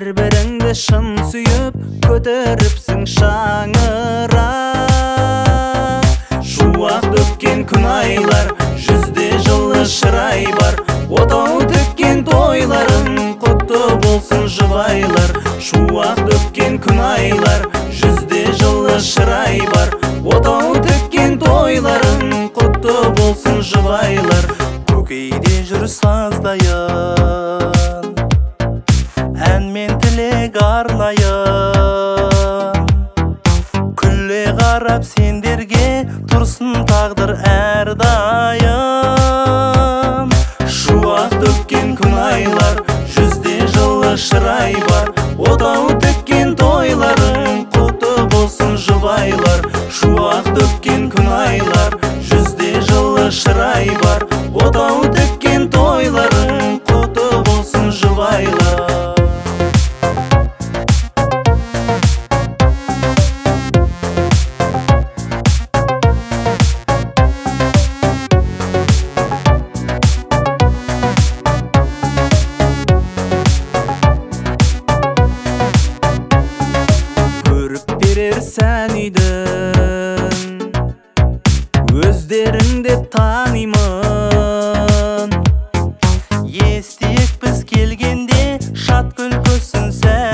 Бір-біріңді шын сүйіп, көтеріпсің шаңырақ. Шуақ төккен күн айлар, жүзде жылы шырай бар. Отау төккен тойларың, құтты болсын жұбайлар. Шуақ төккен күн айлар, жүзде жылы шырай бар. Отау төккен тойларың, құтты болсын жұбайлар. Көкейде жүр саздайын, ән мен тілек арнайын. Күлле қарап сендерге, тұрсын тағдыр әрдайым. Шуақ төккен күн айлар, жүзде жылы шырай бар. Отау төккен тойларың, құтты болсын жұбайлар. Шуақ төккен күн айлар, жүзде жылы шырай бар. Отау төккен тойларың, құтты болсын жұбайлар. Сән үйдің өздеріңді танимын. Естиік біз келгенде шат күлкісін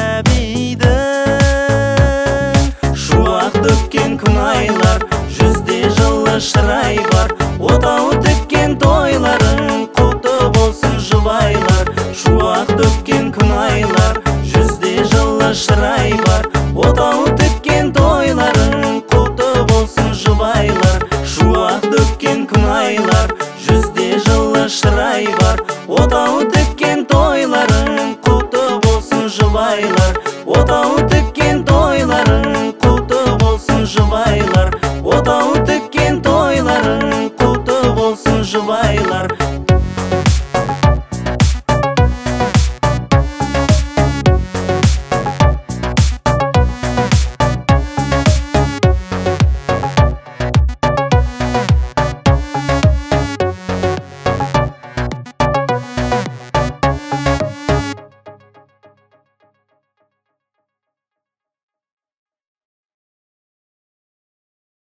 сәбидің. Шуақ төккен күн айлар, жүзде жылы шырай бар. Отау төккен тойларың, құтты болсын жұбайлар. Шуақ төккен күн айлар, жүзде жылы шырай бар. Отау төккен тойларың, құтты болсын жұбайлар. Шуақ төккен күн айлар, жүзде жылы шырай бар. Отау төккен тойларың, құтты болсын жұбайлар. Отау төккен